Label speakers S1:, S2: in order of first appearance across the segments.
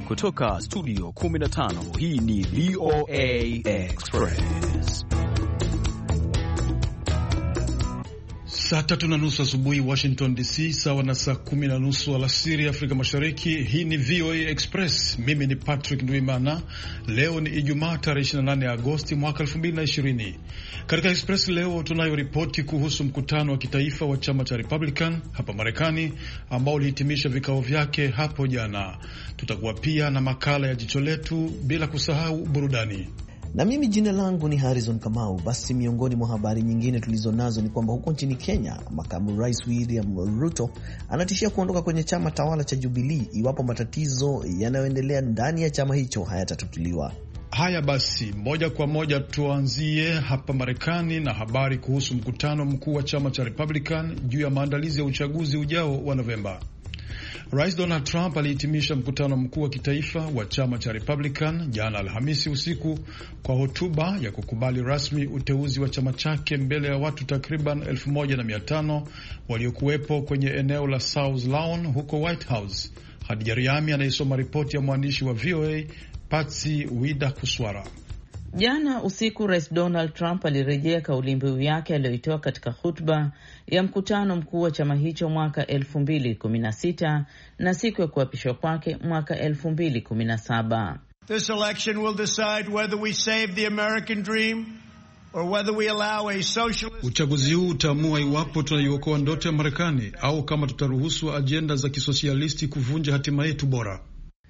S1: Kutoka studio 15 hii ni VOA Express.
S2: Saa 3:30 asubuhi Washington DC, sawa na saa 10:30 alasiri Afrika Mashariki. Hii ni VOA Express. Mimi ni Patrick Ndwimana. Leo ni Ijumaa tarehe 28 Agosti mwaka 2020. Katika Express leo tunayo ripoti kuhusu mkutano wa kitaifa wa chama cha Republican hapa Marekani ambao ulihitimisha vikao vyake hapo jana. Tutakuwa pia na makala ya jicho letu, bila kusahau burudani.
S3: Na mimi jina langu ni Harrison Kamau. Basi miongoni mwa habari nyingine tulizonazo ni kwamba huko nchini Kenya, makamu rais William Ruto anatishia kuondoka kwenye chama tawala cha Jubilee iwapo matatizo yanayoendelea ndani ya chama hicho hayatatatuliwa.
S2: Haya basi, moja kwa moja tuanzie hapa Marekani na habari kuhusu mkutano mkuu wa chama cha Republican juu ya maandalizi ya uchaguzi ujao wa Novemba. Rais Donald Trump alihitimisha mkutano mkuu wa kitaifa wa chama cha Republican jana Alhamisi usiku kwa hotuba ya kukubali rasmi uteuzi wa chama chake mbele ya watu takriban 1500 waliokuwepo kwenye eneo la South Lawn huko White House. Hadija Riami anaisoma ripoti ya mwandishi wa VOA Patsy Widakuswara.
S4: Jana usiku Rais Donald Trump alirejea kauli mbiu yake aliyoitoa katika hutuba ya mkutano mkuu wa chama hicho mwaka 2016 na siku ya kuapishwa kwake mwaka 2017.
S5: This election will decide whether we save the American dream or whether we allow a socialist.
S2: Uchaguzi huu utaamua iwapo tunaiokoa ndoto ya Marekani au kama tutaruhusu ajenda za kisosialisti kuvunja hatima yetu bora.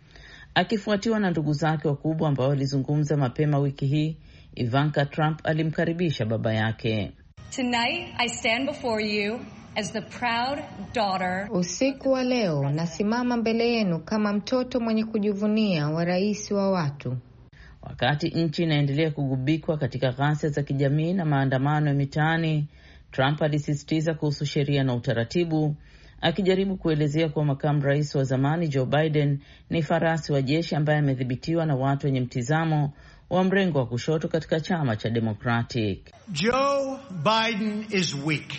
S4: Akifuatiwa na ndugu zake wakubwa ambao walizungumza mapema wiki hii, Ivanka Trump alimkaribisha baba yake.
S6: Tonight I stand before you as the proud daughter.
S7: Usiku wa leo nasimama mbele yenu kama mtoto mwenye kujivunia wa rais wa watu.
S4: Wakati nchi inaendelea kugubikwa katika ghasia za kijamii na maandamano ya mitaani, Trump alisisitiza kuhusu sheria na utaratibu, akijaribu kuelezea kuwa makamu rais wa zamani Joe Biden ni farasi wa jeshi ambaye amedhibitiwa na watu wenye mtizamo wa mrengo wa kushoto katika chama cha Democratic.
S5: Joe Biden is weak.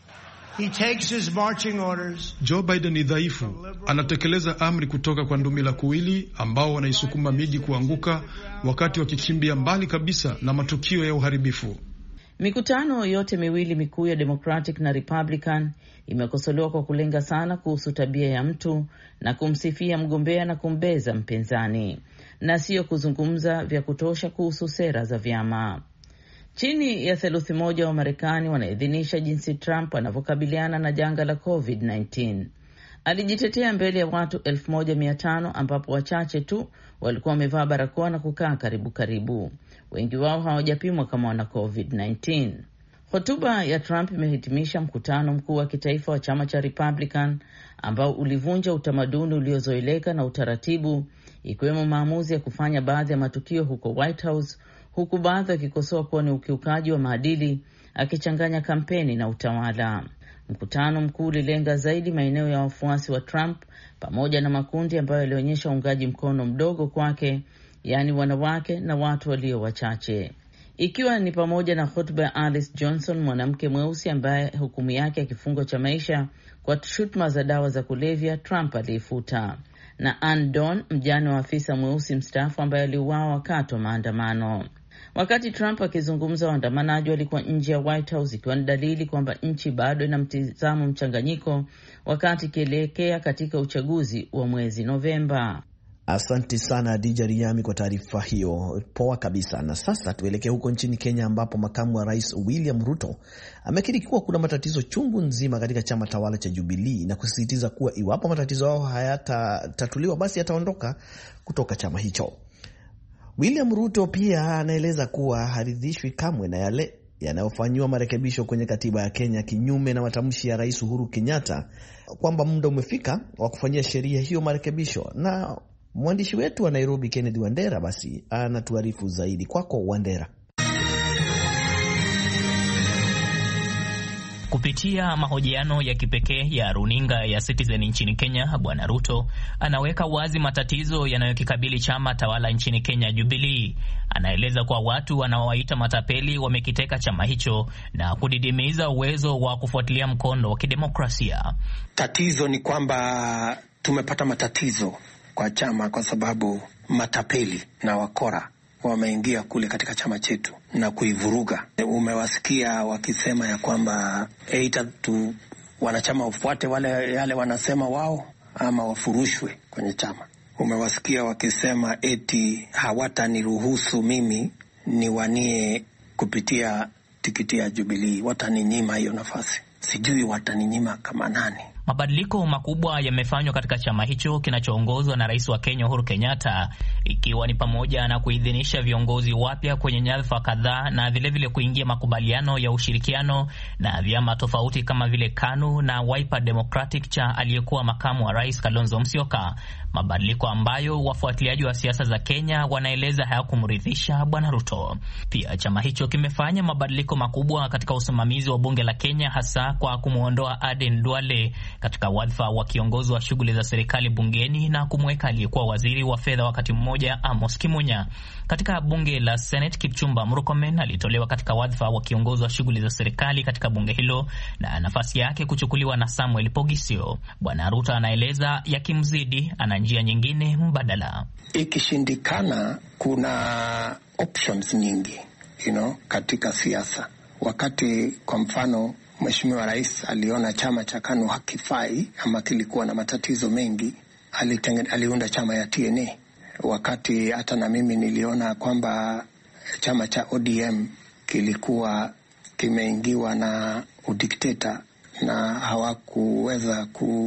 S5: He takes his marching orders.
S2: Joe Biden ni dhaifu, anatekeleza amri kutoka kwa ndumila kuwili ambao wanaisukuma miji kuanguka wakati wakikimbia mbali kabisa na matukio ya uharibifu.
S4: Mikutano yote miwili mikuu ya Democratic na Republican imekosolewa kwa kulenga sana kuhusu tabia ya mtu na kumsifia mgombea na kumbeza mpinzani, na sio kuzungumza vya kutosha kuhusu sera za vyama. Chini ya theluthi moja wa Marekani wanaidhinisha jinsi Trump anavyokabiliana na janga la COVID-19. Alijitetea mbele ya watu 1500 ambapo wachache tu walikuwa wamevaa barakoa na kukaa karibu. Wengi wao hawajapimwa kama wana COVID-19. Hotuba ya Trump imehitimisha mkutano mkuu wa kitaifa wa chama cha Republican ambao ulivunja utamaduni uliozoeleka na utaratibu, ikiwemo maamuzi ya kufanya baadhi ya matukio huko White House, huku baadhi wakikosoa kuwa ni ukiukaji wa maadili, akichanganya kampeni na utawala. Mkutano mkuu ulilenga zaidi maeneo ya wafuasi wa Trump pamoja na makundi ambayo yalionyesha uungaji mkono mdogo kwake, yaani wanawake na watu walio wachache, ikiwa ni pamoja na hotuba ya Alice Johnson, mwanamke mweusi ambaye hukumu yake ya kifungo cha maisha kwa shutuma za dawa za kulevya Trump aliifuta, na Ann Don, mjane wa afisa mweusi mstaafu ambaye aliuawa wakati wa maandamano. Wakati Trump akizungumza, waandamanaji walikuwa nje ya White House, ikiwa ni dalili kwamba nchi bado ina mtizamo mchanganyiko wakati ikielekea katika uchaguzi wa mwezi Novemba.
S3: Asante sana Hadija Riami kwa taarifa hiyo poa kabisa. Na sasa tuelekee huko nchini Kenya ambapo makamu wa rais William Ruto amekiri kuwa kuna matatizo chungu nzima katika chama tawala cha Jubilee na kusisitiza kuwa iwapo matatizo hao hayatatatuliwa basi ataondoka kutoka chama hicho. William Ruto pia anaeleza kuwa haridhishwi kamwe na yale yanayofanywa marekebisho kwenye katiba ya Kenya, kinyume na matamshi ya Rais Uhuru Kenyatta kwamba muda umefika wa kufanyia sheria hiyo marekebisho. Na mwandishi wetu wa Nairobi Kennedy Wandera basi anatuarifu zaidi. Kwako Wandera.
S8: Kupitia mahojiano ya kipekee ya runinga ya Citizen nchini Kenya, Bwana Ruto anaweka wazi matatizo yanayokikabili chama tawala nchini Kenya, Jubilee. Anaeleza kwa watu wanaowaita matapeli wamekiteka chama hicho na kudidimiza uwezo wa kufuatilia mkondo wa kidemokrasia.
S9: Tatizo ni kwamba tumepata matatizo kwa chama kwa sababu matapeli na wakora wameingia kule katika chama chetu na kuivuruga. Umewasikia wakisema ya kwamba tu wanachama wafuate yale wanasema wao ama wafurushwe kwenye chama. Umewasikia wakisema eti hawataniruhusu mimi niwanie kupitia tikiti ya Jubilee, wataninyima hiyo nafasi. Sijui wataninyima kama nani.
S8: Mabadiliko makubwa yamefanywa katika chama hicho kinachoongozwa na Rais wa Kenya Uhuru Kenyatta, ikiwa ni pamoja na kuidhinisha viongozi wapya kwenye nyadhifa kadhaa na vilevile kuingia makubaliano ya ushirikiano na vyama tofauti kama vile KANU na Wiper Democratic cha aliyekuwa makamu wa rais Kalonzo Musyoka. Mabadiliko ambayo wafuatiliaji wa siasa za Kenya wanaeleza hayakumridhisha Bwana Ruto. Pia chama hicho kimefanya mabadiliko makubwa katika usimamizi wa bunge la Kenya, hasa kwa kumuondoa Aden Duale katika wadhifa wa kiongozi wa shughuli za serikali bungeni na kumweka aliyekuwa waziri wa fedha wakati mmoja Amos Kimunya. Katika bunge la Senate, Kipchumba Murkomen alitolewa katika wadhifa wa kiongozi wa shughuli za serikali katika bunge hilo na nafasi yake kuchukuliwa na Samuel Pogisio. Bwana Ruto anaeleza yakimzidi ana njia nyingine mbadala.
S9: Ikishindikana kuna options nyingi, katika siasa. Wakati kwa mfano Mheshimiwa Rais aliona chama cha KANU hakifai ama kilikuwa na matatizo mengi, aliunda chama ya TNA. Wakati hata na mimi niliona kwamba chama cha ODM kilikuwa kimeingiwa na udikteta na hawakuweza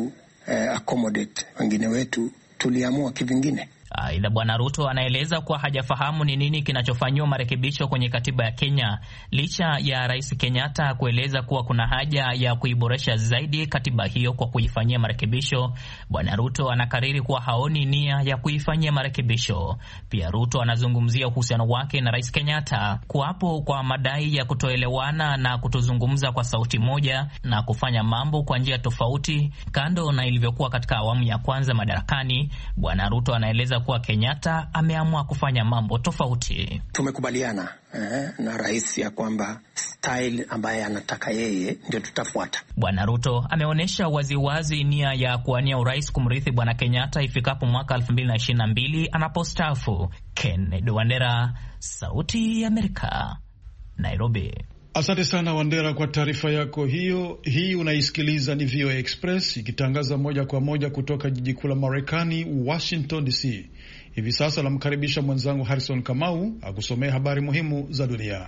S9: accommodate wengine wetu, tuliamua kivingine.
S8: Aidha, Bwana Ruto anaeleza kuwa hajafahamu ni nini kinachofanyiwa marekebisho kwenye katiba ya Kenya, licha ya Rais Kenyatta kueleza kuwa kuna haja ya kuiboresha zaidi katiba hiyo kwa kuifanyia marekebisho. Bwana Ruto anakariri kuwa haoni nia ya kuifanyia marekebisho. Pia Ruto anazungumzia uhusiano wake na Rais Kenyatta, kuwapo kwa madai ya kutoelewana na kutozungumza kwa sauti moja na kufanya mambo kwa njia tofauti, kando na ilivyokuwa katika awamu ya kwanza madarakani. Bwana Ruto anaeleza kuwa Kenyatta ameamua kufanya mambo tofauti.
S9: Tumekubaliana na rais ya kwamba style ambaye anataka yeye ndio tutafuata.
S8: Bwana Ruto ameonyesha waziwazi nia ya kuwania urais kumrithi Bwana Kenyatta ifikapo mwaka 2022 anapostaafu. Kennedy Wandera, Sauti ya Amerika, Nairobi.
S2: Asante sana Wandera kwa taarifa yako hiyo. Hii unaisikiliza ni VOA Express ikitangaza moja kwa moja kutoka jiji kuu la Marekani, Washington DC. Hivi sasa namkaribisha mwenzangu Harrison Kamau akusomea habari muhimu za dunia.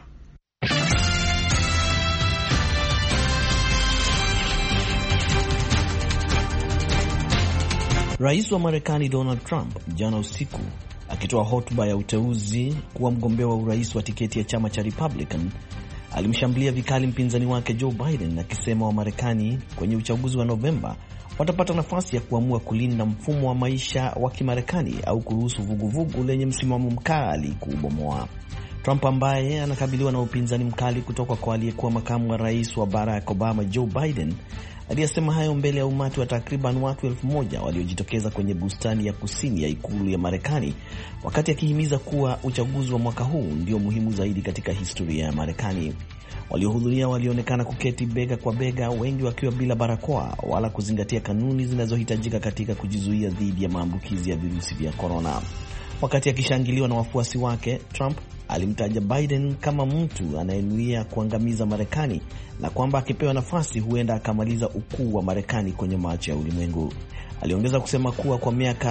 S3: Rais wa Marekani Donald Trump jana usiku akitoa hotuba ya uteuzi kuwa mgombea wa urais wa tiketi ya chama cha Republican alimshambulia vikali mpinzani wake Joe Biden akisema Wamarekani kwenye uchaguzi wa Novemba watapata nafasi ya kuamua kulinda mfumo wa maisha wa Kimarekani au kuruhusu vuguvugu lenye msimamo mkali kuubomoa. Trump ambaye anakabiliwa na upinzani mkali kutoka kwa aliyekuwa makamu wa rais wa Barack Obama Joe Biden aliyesema hayo mbele ya umati wa takriban watu 1,000 waliojitokeza kwenye bustani ya kusini ya ikulu ya Marekani, wakati akihimiza kuwa uchaguzi wa mwaka huu ndio muhimu zaidi katika historia ya Marekani. Waliohudhuria walionekana kuketi bega kwa bega, wengi wakiwa bila barakoa wala kuzingatia kanuni zinazohitajika katika kujizuia dhidi ya maambukizi ya virusi vya korona. Wakati akishangiliwa na wafuasi wake, Trump alimtaja Biden kama mtu anayenuia kuangamiza Marekani na kwamba akipewa nafasi huenda akamaliza ukuu wa Marekani kwenye macho ya ulimwengu. Aliongeza kusema kuwa kwa miaka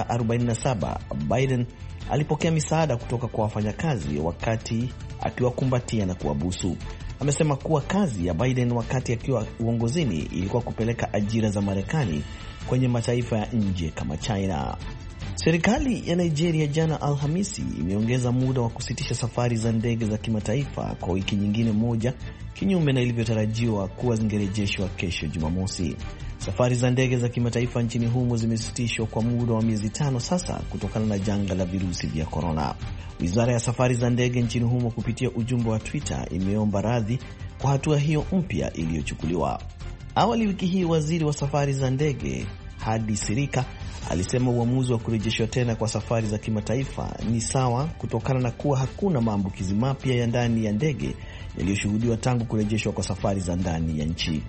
S3: 47 Biden alipokea misaada kutoka kwa wafanyakazi wakati akiwakumbatia na kuwabusu. Amesema kuwa kazi ya Biden wakati akiwa uongozini ilikuwa kupeleka ajira za Marekani kwenye mataifa ya nje kama China. Serikali ya Nigeria jana Alhamisi imeongeza muda wa kusitisha safari za ndege za kimataifa kwa wiki nyingine moja, kinyume na ilivyotarajiwa kuwa zingerejeshwa kesho Jumamosi. Safari za ndege za kimataifa nchini humo zimesitishwa kwa muda wa miezi 5 sasa kutokana na janga la virusi vya korona. Wizara ya safari za ndege nchini humo kupitia ujumbe wa Twitter imeomba radhi kwa hatua hiyo mpya iliyochukuliwa. Awali wiki hii waziri wa safari za ndege Hadi Sirika alisema uamuzi wa kurejeshwa tena kwa safari za kimataifa ni sawa kutokana na kuwa hakuna maambukizi mapya ya ndani ya ndege yaliyoshuhudiwa tangu kurejeshwa kwa safari za ndani ya nchi.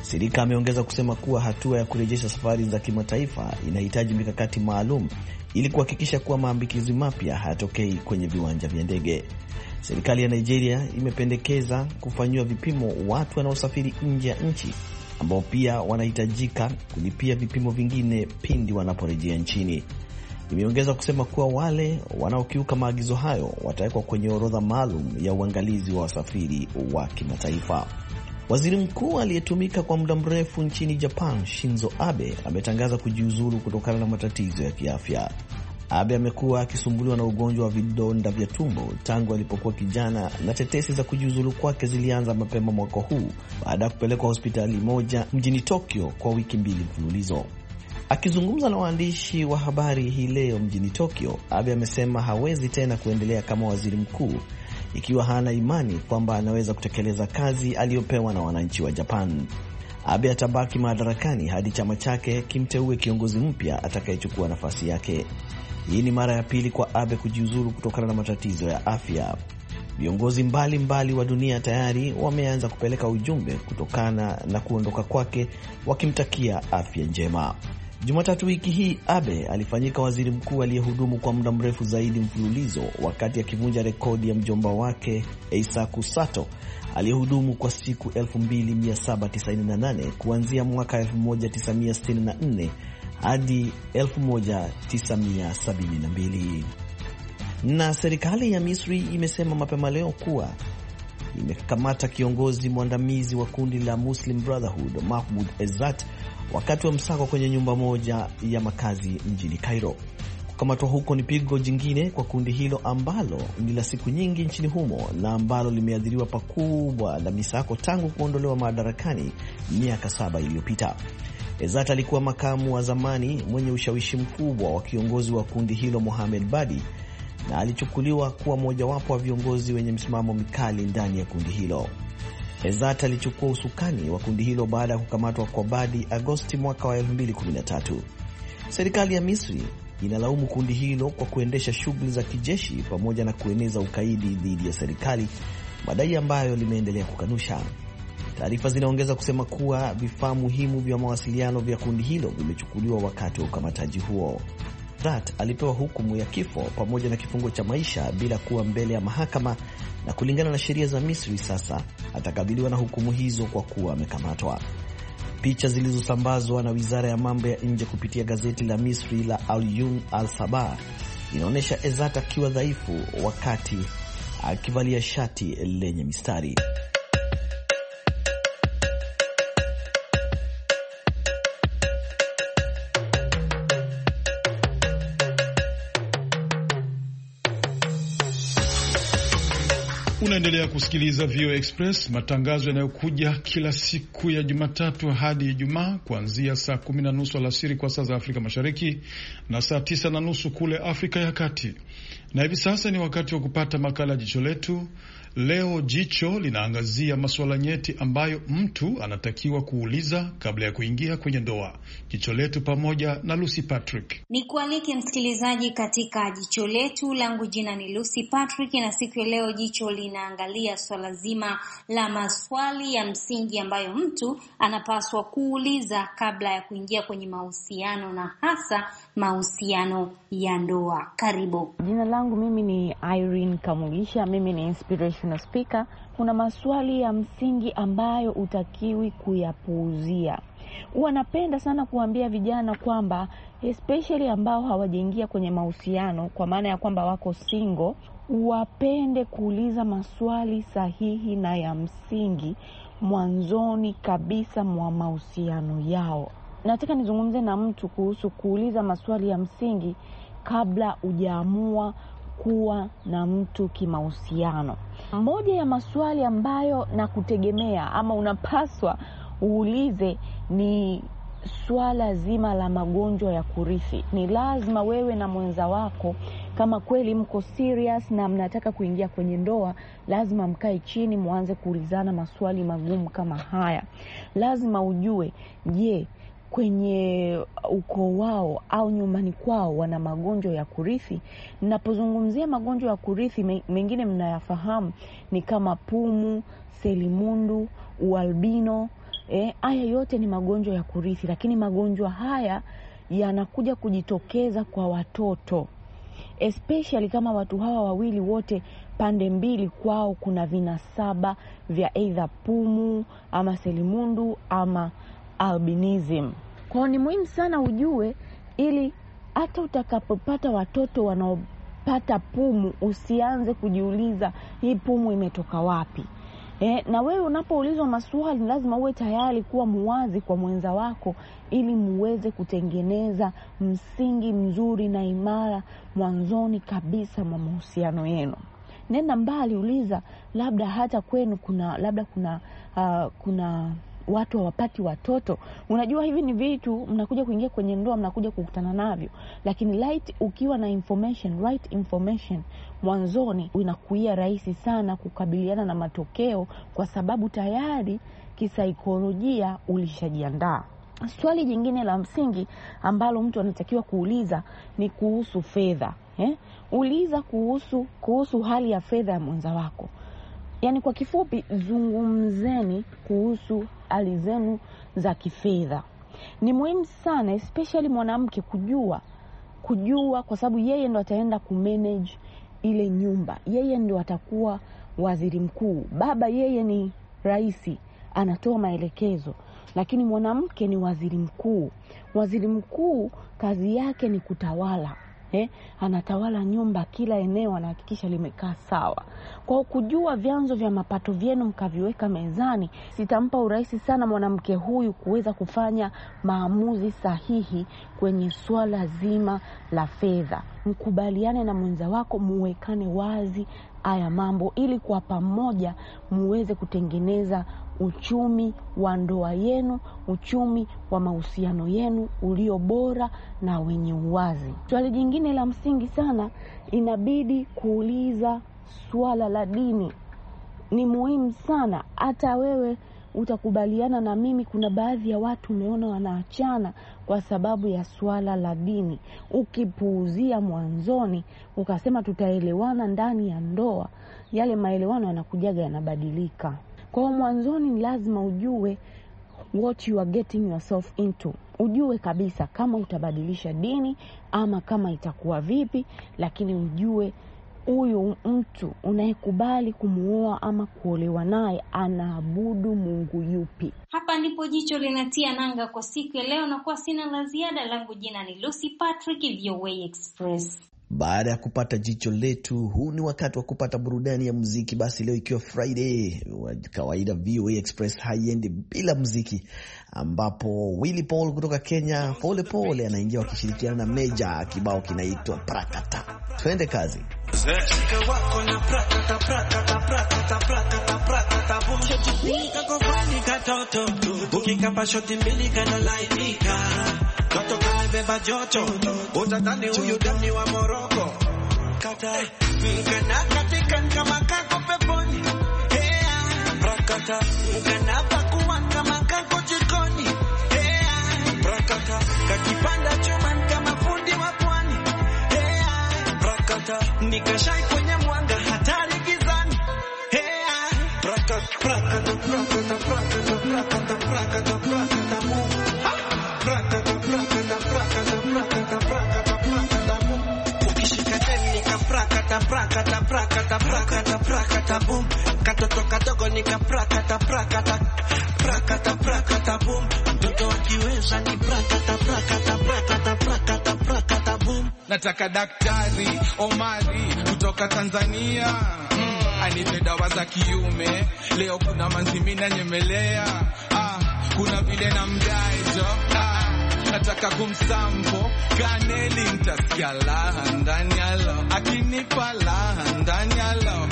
S3: Sirika ameongeza kusema kuwa hatua ya kurejesha safari za kimataifa inahitaji mikakati maalum ili kuhakikisha kuwa maambukizi mapya hayatokei kwenye viwanja vya ndege. Serikali ya Nigeria imependekeza kufanyiwa vipimo watu wanaosafiri nje ya nchi ambao pia wanahitajika kulipia vipimo vingine pindi wanaporejea nchini. Imeongeza kusema kuwa wale wanaokiuka maagizo hayo watawekwa kwenye orodha maalum ya uangalizi wa wasafiri wa kimataifa. Waziri mkuu aliyetumika kwa muda mrefu nchini Japan, Shinzo Abe, ametangaza kujiuzulu kutokana na matatizo ya kiafya. Abe amekuwa akisumbuliwa na ugonjwa wa vidonda vya tumbo tangu alipokuwa kijana, na tetesi za kujiuzulu kwake zilianza mapema mwaka huu baada ya kupelekwa hospitali moja mjini Tokyo kwa wiki 2 mfululizo. Akizungumza na waandishi wa habari hii leo mjini Tokyo, Abe amesema hawezi tena kuendelea kama waziri mkuu ikiwa hana imani kwamba anaweza kutekeleza kazi aliyopewa na wananchi wa Japan. Abe atabaki madarakani hadi chama chake kimteue kiongozi mpya atakayechukua nafasi yake. Hii ni mara ya pili kwa Abe kujiuzuru kutokana na matatizo ya afya. Viongozi mbalimbali wa dunia tayari wameanza kupeleka ujumbe kutokana na kuondoka kwake, wakimtakia afya njema. Jumatatu wiki hii Abe alifanyika waziri mkuu aliyehudumu kwa muda mrefu zaidi mfululizo, wakati akivunja rekodi ya mjomba wake Eisaku Sato aliyehudumu kwa siku 2798 kuanzia mwaka 1964 hadi 1972. Na serikali ya Misri imesema mapema leo kuwa imekamata kiongozi mwandamizi wa kundi la Muslim Brotherhood Mahmoud Ezzat wakati wa msako kwenye nyumba moja ya makazi mjini Cairo. Kukamatwa huko ni pigo jingine kwa kundi hilo ambalo ni la siku nyingi nchini humo na ambalo limeathiriwa pakubwa na misako tangu kuondolewa madarakani miaka 7 iliyopita. Ezzat alikuwa makamu wa zamani mwenye ushawishi mkubwa wa kiongozi wa kundi hilo Mohamed Badi, na alichukuliwa kuwa mojawapo wa viongozi wenye msimamo mikali ndani ya kundi hilo. Ezzat alichukua usukani wa kundi hilo baada ya kukamatwa kwa Badi Agosti mwaka wa 2013. Serikali ya Misri inalaumu kundi hilo kwa kuendesha shughuli za kijeshi pamoja na kueneza ukaidi dhidi ya serikali, madai ambayo limeendelea kukanusha. Taarifa zinaongeza kusema kuwa vifaa muhimu vya mawasiliano vya kundi hilo vimechukuliwa wakati wa ukamataji huo. Ezzat alipewa hukumu ya kifo pamoja na kifungo cha maisha bila kuwa mbele ya mahakama, na kulingana na sheria za Misri sasa atakabiliwa na hukumu hizo kwa kuwa amekamatwa. Picha zilizosambazwa na Wizara ya Mambo ya Nje kupitia gazeti la Misri la Al-Yum Al-Sabah inaonyesha Ezzat akiwa dhaifu wakati akivalia shati lenye mistari.
S2: Unaendelea kusikiliza VOA Express, matangazo yanayokuja kila siku ya Jumatatu hadi Ijumaa kuanzia saa 10:30 alasiri kwa saa za Afrika Mashariki na saa 9:30 kule Afrika ya Kati. Na hivi sasa ni wakati wa kupata makala Jicho Letu. Leo Jicho linaangazia masuala nyeti ambayo mtu anatakiwa kuuliza kabla ya kuingia kwenye ndoa. Jicho Letu pamoja na Lucy Patrick.
S10: Ni kualike msikilizaji katika Jicho Letu. Langu jina ni Lucy Patrick, na siku ya leo Jicho linaangalia swala zima la maswali ya msingi ambayo mtu anapaswa kuuliza kabla ya kuingia kwenye mahusiano, na hasa mahusiano ya ndoa. Karibu.
S11: Jina langu mimi ni Irene Kamugisha, mimi ni inspirational speaker. Kuna maswali ya msingi ambayo utakiwi kuyapuuzia. Wanapenda sana kuambia vijana kwamba especially ambao hawajaingia kwenye mahusiano, kwa maana ya kwamba wako single, wapende kuuliza maswali sahihi na ya msingi mwanzoni kabisa mwa mahusiano yao. Nataka nizungumze na mtu kuhusu kuuliza maswali ya msingi kabla hujaamua kuwa na mtu kimahusiano. Moja ya maswali ambayo na kutegemea ama unapaswa uulize ni swala zima la magonjwa ya kurithi. Ni lazima wewe na mwenza wako, kama kweli mko serious na mnataka kuingia kwenye ndoa, lazima mkae chini muanze kuulizana maswali magumu kama haya. Lazima ujue, je, kwenye ukoo wao au nyumbani kwao wana magonjwa ya kurithi? Ninapozungumzia magonjwa ya kurithi, mengine mnayafahamu ni kama pumu, selimundu, ualbino Haya yote ni magonjwa ya kurithi, lakini magonjwa haya yanakuja kujitokeza kwa watoto, especially kama watu hawa wawili wote pande mbili kwao kuna vinasaba vya either pumu ama selimundu ama albinism. Kwa ni muhimu sana ujue, ili hata utakapopata watoto wanaopata pumu usianze kujiuliza hii pumu imetoka wapi. Na wewe unapoulizwa maswali lazima uwe tayari kuwa muwazi kwa mwenza wako, ili muweze kutengeneza msingi mzuri na imara mwanzoni kabisa mwa mahusiano yenu. Nenda mbali, uliza labda hata kwenu kuna watu hawapati watoto. Unajua hivi ni vitu mnakuja kuingia kwenye ndoa, mnakuja kukutana navyo, lakini ukiwa na right information mwanzoni, inakuwa rahisi sana kukabiliana na matokeo, kwa sababu tayari kisaikolojia ulishajiandaa. Swali jingine la msingi ambalo mtu anatakiwa kuuliza ni kuhusu fedha. Uliza kuhusu hali ya fedha ya mwenza wako. Yaani kwa kifupi, zungumzeni kuhusu hali zenu za kifedha. Ni muhimu sana especially mwanamke kujua kwa sababu yeye ndo ataenda kumanage ile nyumba. Yeye ndo atakuwa waziri mkuu. Baba yeye ni raisi, anatoa maelekezo, lakini mwanamke ni waziri mkuu. Waziri mkuu kazi yake ni kutawala. Anatawala nyumba, kila eneo anahakikisha limekaa sawa. Kwa kujua vyanzo vya mapato vyenu mkaviweka mezani, sitampa urahisi sana mwanamke huyu kuweza kufanya maamuzi sahihi kwenye swala zima la fedha. Mkubaliane na mwenza wako, muwekane wazi haya mambo, ili kwa pamoja muweze kutengeneza uchumi wa ndoa yenu, uchumi wa mahusiano yenu ulio bora na wenye uwazi. Swali jingine la msingi sana, inabidi kuuliza swala la dini. Ni muhimu sana. Hata wewe utakubaliana na mimi, kuna baadhi ya watu umeona wanaachana kwa sababu ya swala la dini. Ukipuuzia mwanzoni ukasema tutaelewana ndani ya ndoa, yale maelewano yanakujaga yanabadilika. Kwa mwanzoni ni lazima ujue what you are getting yourself into. Ujue kabisa kama utabadilisha dini ama kama itakuwa vipi, lakini ujue huyu mtu unayekubali kumuoa ama kuolewa naye anaabudu Mungu yupi.
S10: Hapa ndipo jicho linatia nanga kwa siku ya leo, na kwa sina la ziada. Langu jina ni Lucy Patrick, VOA Express.
S3: Baada ya kupata jicho letu, huu ni wakati wa kupata burudani ya muziki. Basi leo ikiwa Friday, kawaida VOA Express haiendi bila muziki, ambapo Willy Paul kutoka Kenya, Pole Pole, anaingia wakishirikiana na Meja, kibao kinaitwa Prakata. Twende kazi.
S12: Shika wako na prakata, prakata, prakata, prakata, prakata, boom. Shika kofani katoto, ukikapa shoti mbili kana lainika. Toto kamebeba joto, utadhani huyu dani wa Moroko. Kata, mkana katika kama kako peponi. Hey, prakata, mkana pakuwa kama kako jikoni. Hey, prakata, kakipanda chuma kama fundi wa pwani. Hey, prakata, nikashai kwenye mwanga hatari gizani. Hey, prakata, prakata, prakata, prakata, prakata, prakata, prakata, mu. Prakata, prakata, prakata, prakata, prakata, prakata, mu. Ukishika teni nika prakata, prakata, prakata, prakata, prakata, boom. Katoto kadogo nika prakata, prakata, prakata, prakata, boom. Mtoto akiweza ni prakata, prakata, prakata, prakata, prakata, boom.
S13: Nataka daktari Omari kutoka Tanzania, anipe dawa za kiume. Leo kuna manzimina nyemelea, kuna vile na mdaejo, nataka kumsampo kaneli, nitasikia laha ndani yalo, akinipa laha ndani yalo.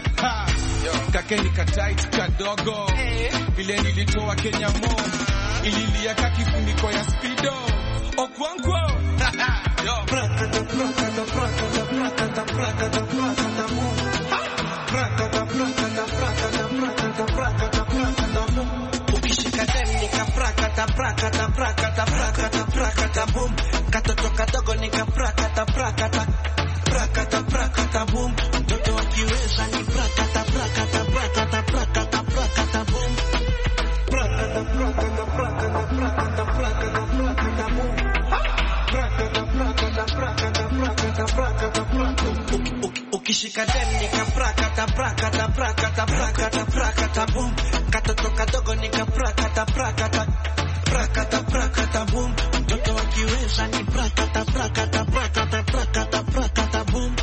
S13: Kake nikatight kadogo, vile nilitoa Kenya mo, ililia kakifuniko ya Speedo Okwankwo. Prakata, prakata, prakata, prakata, prakata, prakata, mu. Prakata, prakata, prakata, prakata, prakata, prakata, mu.
S12: Ukishika teni nika prakata, prakata, prakata, prakata, prakata, boom. Katoto kadogo nika prakata, prakata, prakata, prakata, boom. Mtoto akiweza ni prakata, prakata, prakata, prakata, prakata, boom. Prakata, prakata. nikishika dem nikaprakata prakata prakata prakata prakata boom, katoto kadogo nikaprakata prakata prakata prakata boom, mtoto akiweza ni prakata prakata prakata prakata prakata boom.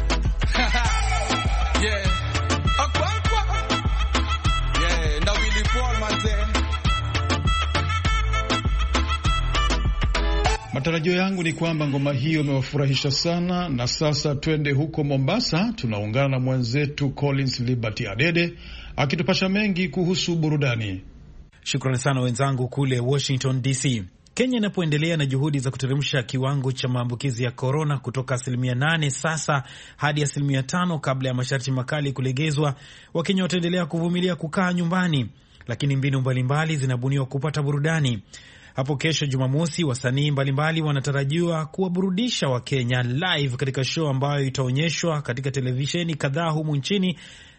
S13: Yeah, yeah, na Willy Paul manze.
S2: Matarajio yangu ni kwamba ngoma hiyo imewafurahisha sana, na sasa twende huko Mombasa. Tunaungana na mwenzetu Collins Liberty Adede akitupasha mengi kuhusu burudani.
S14: Shukrani sana wenzangu kule Washington DC. Kenya inapoendelea na juhudi za kuteremsha kiwango cha maambukizi ya korona kutoka 8% sasa hadi 5% kabla ya masharti makali kulegezwa, Wakenya wataendelea kuvumilia kukaa nyumbani, lakini mbinu mbalimbali zinabuniwa kupata burudani. Hapo kesho Jumamosi, wasanii mbalimbali wanatarajiwa kuwaburudisha Wakenya live katika show ambayo itaonyeshwa katika televisheni kadhaa humu nchini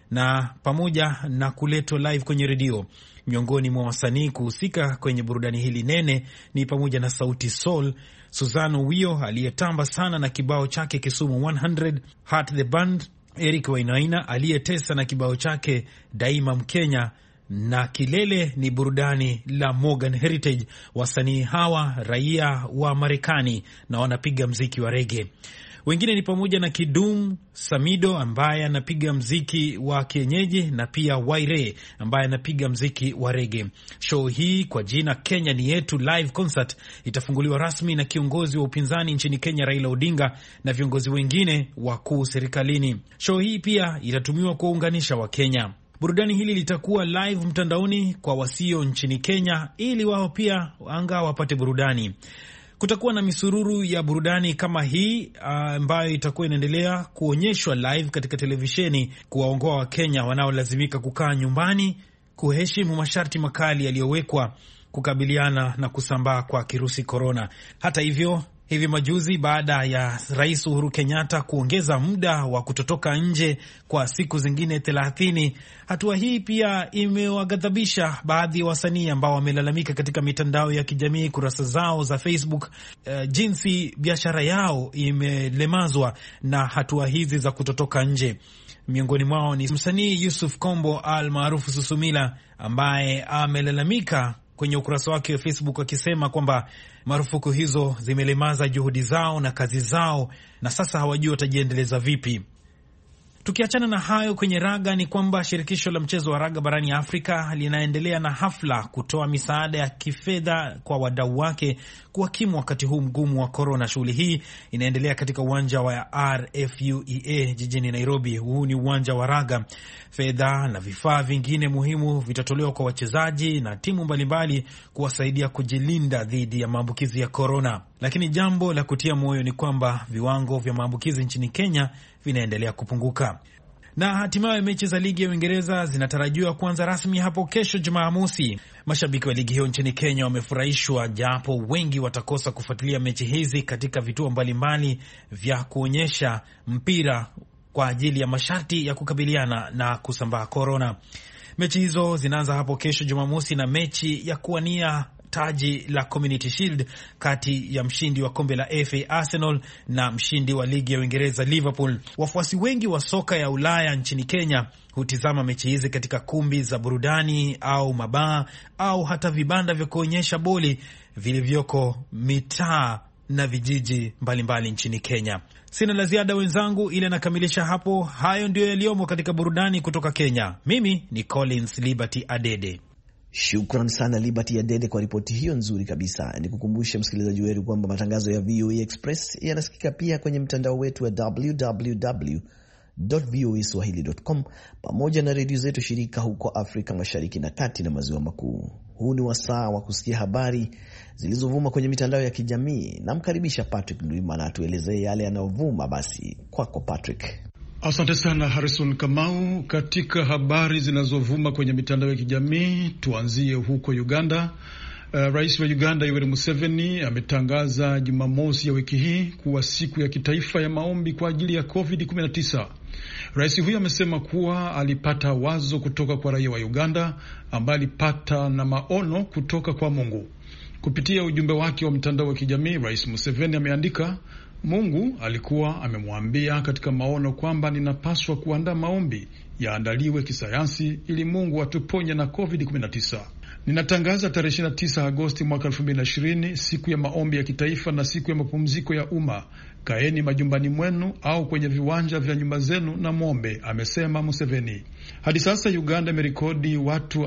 S14: na pamoja na kuletwa live kwenye redio. Miongoni mwa wasanii kuhusika kwenye burudani hili nene ni pamoja na Sauti Sol, Suzano Wio aliyetamba sana na kibao chake Kisumu 100, Heart the Band, Eric Wainaina aliyetesa na kibao chake Daima Mkenya, na kilele ni burudani la Morgan Heritage. Wasanii hawa raia wa Marekani na wanapiga mziki wa reggae. Wengine ni pamoja na Kidum Samido ambaye anapiga mziki wa kienyeji na pia Waire ambaye anapiga mziki wa reggae. Show hii kwa jina Kenya ni Yetu Live Concert itafunguliwa rasmi na kiongozi wa upinzani nchini Kenya Raila Odinga na viongozi wengine wakuu serikalini. Show hii pia itatumiwa kuunganisha Wakenya. Burudani hili litakuwa live mtandaoni kwa wasio nchini Kenya ili wao pia anga wapate burudani. Kutakuwa na misururu ya burudani kama hii ambayo itakuwa inaendelea kuonyeshwa live katika televisheni kuwaongoa Wakenya wanaolazimika kukaa nyumbani kuheshimu masharti makali yaliyowekwa kukabiliana na kusambaa kwa kirusi korona. Hata hivyo, hivi majuzi baada ya Rais Uhuru Kenyatta kuongeza muda wa kutotoka nje kwa siku zingine 30, hatua hii pia imewaghadhabisha baadhi ya wasanii ambao wamelalamika katika mitandao ya kijamii, kurasa zao za Facebook, jinsi biashara yao imelemazwa na hatua hizi za kutotoka nje. Miongoni mwao ni msanii Yusuf Kombo al maarufu Susumila ambaye amelalamika kwenye ukurasa wake wa Facebook akisema kwamba marufuku hizo zimelemaza juhudi zao na kazi zao na sasa hawajui watajiendeleza vipi. Tukiachana na hayo, kwenye raga ni kwamba shirikisho la mchezo wa raga barani Afrika linaendelea na hafla kutoa misaada ya kifedha kwa wadau wake kuhakimu wakati huu mgumu wa korona. Shughuli hii inaendelea katika uwanja wa RFUEA jijini Nairobi. Huu ni uwanja wa raga. Fedha na vifaa vingine muhimu vitatolewa kwa wachezaji na timu mbalimbali kuwasaidia kujilinda dhidi ya maambukizi ya korona. Lakini jambo la kutia moyo ni kwamba viwango vya maambukizi nchini Kenya vinaendelea kupunguka. Na hatimaye mechi za ligi ya Uingereza zinatarajiwa kuanza rasmi hapo kesho Jumamosi. Mashabiki wa ligi hiyo nchini Kenya wamefurahishwa, japo wengi watakosa kufuatilia mechi hizi katika vituo mbalimbali vya kuonyesha mpira kwa ajili ya masharti ya kukabiliana na kusambaa korona. Mechi hizo zinaanza hapo kesho Jumamosi na mechi ya kuwania taji la Community Shield kati ya mshindi wa kombe la FA Arsenal na mshindi wa ligi ya Uingereza Liverpool. Wafuasi wengi wa soka ya Ulaya nchini Kenya hutizama mechi hizi katika kumbi za burudani au mabaa au hata vibanda vya kuonyesha boli vilivyoko mitaa na vijiji mbalimbali nchini Kenya. Sina la ziada wenzangu, ile nakamilisha hapo. Hayo ndio yaliyomo katika burudani kutoka Kenya. Mimi ni Collins Liberty Adede.
S3: Shukran sana Liberty Adede kwa ripoti hiyo nzuri kabisa. Nikukumbushe msikilizaji wetu kwamba matangazo ya VOA Express yanasikika pia kwenye mtandao wetu wa www.voaswahili.com pamoja na redio zetu shirika huko Afrika Mashariki na Kati na Maziwa Makuu. Huu ni wasaa wa kusikia habari zilizovuma kwenye mitandao ya kijamii. Namkaribisha Patrick Ndwimana atuelezee yale yanayovuma. Basi kwako Patrick.
S2: Asante sana Harrison Kamau. Katika habari zinazovuma kwenye mitandao ya kijamii, tuanzie huko Uganda. Rais wa Uganda Yoweri Museveni ametangaza Jumamosi ya wiki hii kuwa siku ya kitaifa ya maombi kwa ajili ya COVID-19. Rais huyo amesema kuwa alipata wazo kutoka kwa raia wa Uganda ambaye alipata na maono kutoka kwa Mungu. Kupitia ujumbe wake wa mtandao wa kijamii, Rais Museveni ameandika, Mungu alikuwa amemwambia katika maono kwamba ninapaswa kuandaa maombi yaandaliwe kisayansi ili Mungu atuponye na COVID-19. Ninatangaza tarehe 29 Agosti mwaka 2020 siku ya maombi ya kitaifa na siku ya mapumziko ya umma. Kaeni majumbani mwenu au kwenye viwanja vya nyumba zenu na mwombe, amesema Museveni. Hadi sasa Uganda imerekodi watu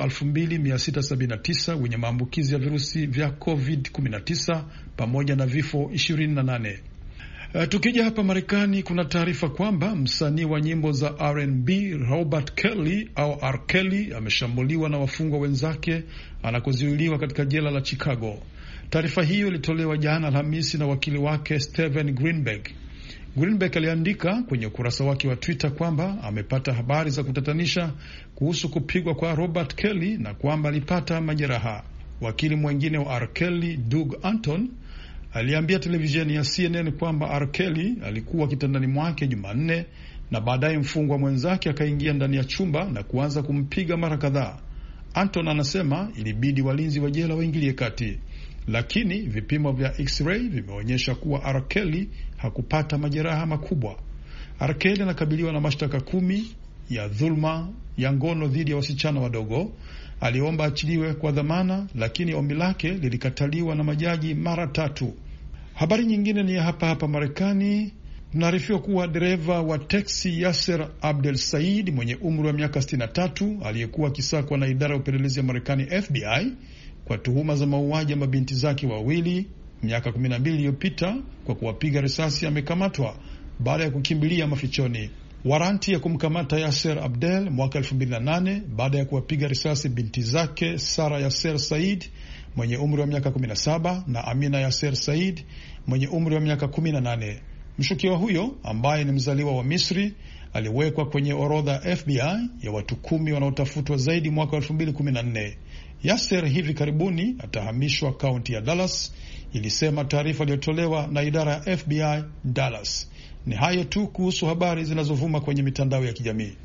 S2: 2679 wenye maambukizi ya virusi vya COVID-19 pamoja na vifo 28. Tukija hapa Marekani, kuna taarifa kwamba msanii wa nyimbo za R&B Robert Kelly au R. Kelly ameshambuliwa na wafungwa wenzake anakozuiliwa katika jela la Chicago. Taarifa hiyo ilitolewa jana Alhamisi na wakili wake Steven Greenberg. Greenberg aliandika kwenye ukurasa wake wa Twitter kwamba amepata habari za kutatanisha kuhusu kupigwa kwa Robert Kelly na kwamba alipata majeraha. Wakili mwengine wa R. Kelly, Doug Anton, aliambia televisheni ya CNN kwamba R. Kelly alikuwa kitandani mwake Jumanne na baadaye mfungwa mwenzake akaingia ndani ya chumba na kuanza kumpiga mara kadhaa. Anton anasema ilibidi walinzi wa jela waingilie kati, lakini vipimo vya X-ray vimeonyesha kuwa R. Kelly hakupata majeraha makubwa. R. Kelly anakabiliwa na mashtaka 10 ya dhulma ya ngono dhidi ya wasichana wadogo. Aliomba achiliwe kwa dhamana, lakini ombi lake lilikataliwa na majaji mara 3. Habari nyingine ni ya hapa Marekani. Tunaarifiwa kuwa dereva wa teksi Yasser Abdel Said mwenye umri wa miaka 63 aliyekuwa akisakwa na idara ya upelelezi ya Marekani FBI kwa tuhuma za mauaji ya mabinti zake wawili miaka 12 iliyopita kwa kuwapiga risasi amekamatwa baada ya kukimbilia mafichoni. Waranti ya kumkamata Yasser Abdel mwaka 2008 baada ya kuwapiga risasi binti zake Sara Yasser Said mwenye umri wa miaka 17 na Amina Yasser Said mwenye umri wa miaka 18. Mshukiwa huyo ambaye ni mzaliwa wa Misri aliwekwa kwenye orodha FBI ya watu 10 wanaotafutwa zaidi mwaka 2014. Yasser hivi karibuni atahamishwa kaunti ya Dallas, ilisema taarifa iliyotolewa na idara ya FBI Dallas. Ni hayo tu kuhusu habari zinazovuma kwenye mitandao ya kijamii.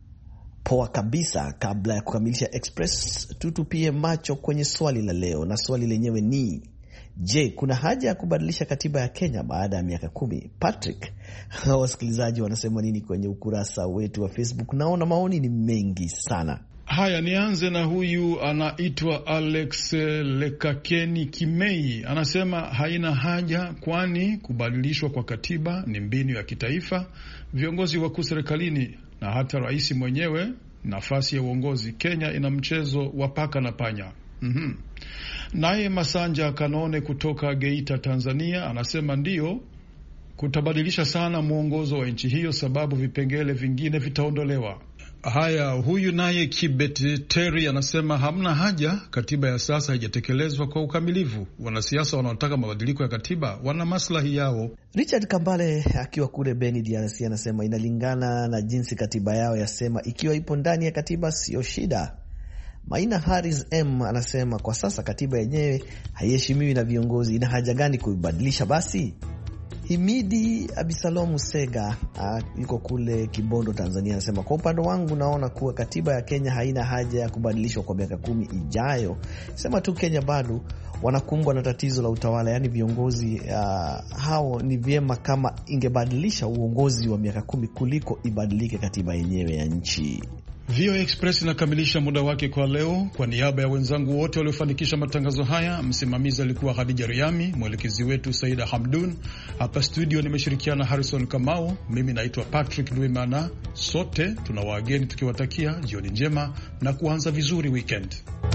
S3: Poa kabisa. Kabla ya kukamilisha Express, tutupie macho kwenye swali la leo, na swali lenyewe ni je, kuna haja ya kubadilisha katiba ya Kenya baada ya miaka 10? Patrick, wasikilizaji wanasema nini kwenye ukurasa wetu wa Facebook? Naona maoni ni mengi sana.
S2: Haya, nianze na huyu anaitwa Alex Lekakeni Kimei. Anasema haina haja, kwani kubadilishwa kwa katiba ni mbinu ya kitaifa. Viongozi wakuu serikalini na hata rais mwenyewe, nafasi ya uongozi Kenya ina mchezo wa paka na panya. Naye Masanja Kanone kutoka Geita, Tanzania, anasema ndiyo, kutabadilisha sana mwongozo wa nchi hiyo, sababu vipengele vingine vitaondolewa. Haya, huyu naye Kibet Terry anasema hamna haja, katiba ya sasa haijatekelezwa kwa ukamilifu. Wanasiasa wanaotaka mabadiliko ya katiba wana maslahi yao.
S3: Richard Kambale akiwa kule Beni, DRC, anasema inalingana na jinsi katiba yao yasema, ikiwa ipo ndani ya katiba sio shida. Maina Harris M anasema kwa sasa katiba yenyewe haiheshimiwi na viongozi, ina haja gani kuibadilisha basi? Himidi Abisalomu Sega yuko kule Kibondo, Tanzania, anasema kwa upande wangu naona kuwa katiba ya Kenya haina haja ya kubadilishwa kwa miaka 10 ijayo. Sema tu Kenya bado wanakumbwa na tatizo la utawala, yani viongozi hao ni vyema kama ingebadilisha uongozi wa miaka 10 kuliko ibadilike katiba yenyewe ya nchi.
S2: VOA Express inakamilisha muda wake kwa leo. Kwa niaba ya wenzangu wote waliofanikisha matangazo haya, msimamizi alikuwa Khadija Riami, mwelekezi wetu Saida Hamdun. Hapa studio nimeshirikiana Harrison Kamau, mimi naitwa Patrick Ndwimana. Sote tuna wageni tukiwatakia jioni njema na kuanza vizuri weekend.